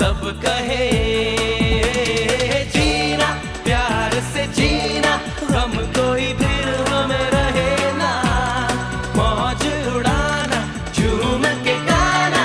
सब कहे जीना प्यार से जीना, गम कोई फिर हमें रहे ना, मौज उड़ाना झूम के गाना।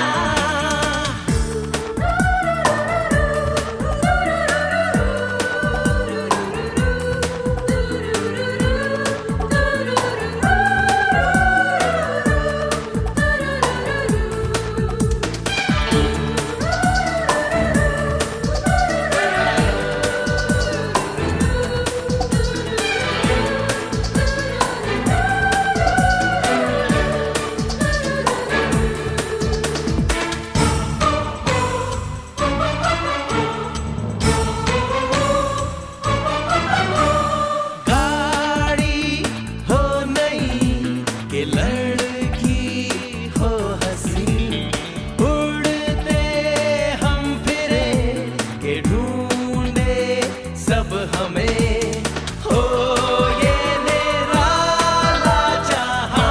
लड़की हो हंसी उड़ते हम फिरे के ढूंढे सब हमें, हो ये मेरा जहां।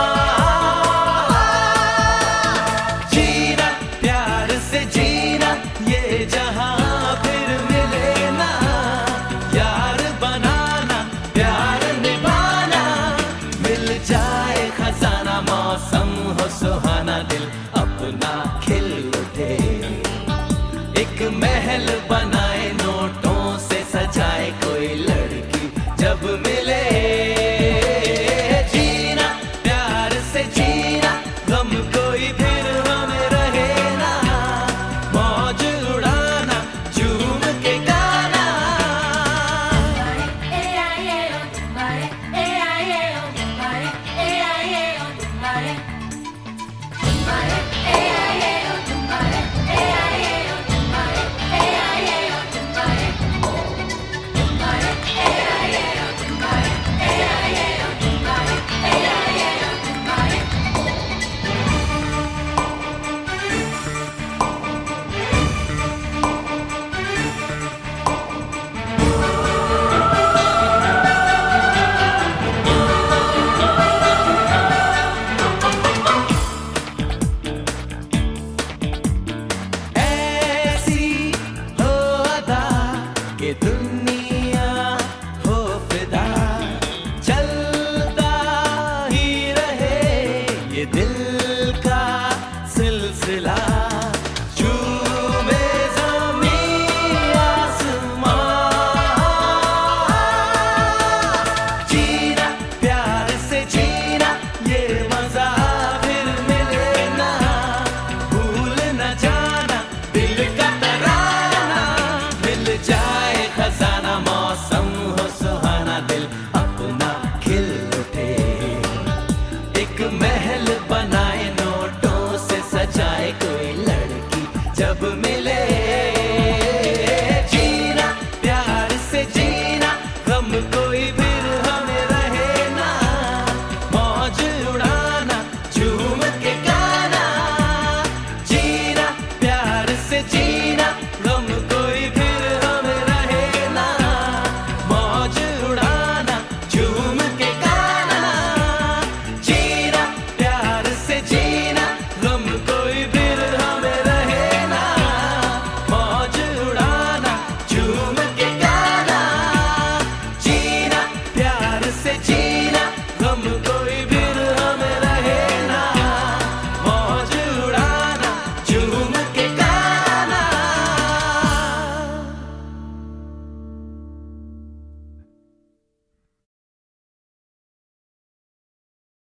जीना प्यार से जीना ये जहां फिर मिले ना, यार बनाना प्यार निभाना, मिल जाए खजाना मौसम हो सुहाना, दिल अपना खिल उठे, एक महल बनाए नोटों से सजाए कोई लड़की जब मिले। जीना प्यार से जीना, गम कोई फिर हमें रहे ना, मौज उड़ाना झूम के गाना। ये दुनिया हो फिदा, चलता ही रहे ये दिल का सिलसिला, झूमे ज़मीं आसमां। जीना प्यार से जीना ये मज़ा फिर मिले ना, भूल न जाना दिल का तराना, मिल जाए खजाना मौसम हो सुहाना, दिल अपना खिल उठे, एक महल बनाए नोटों से सजाए कोई लड़की जब मिले।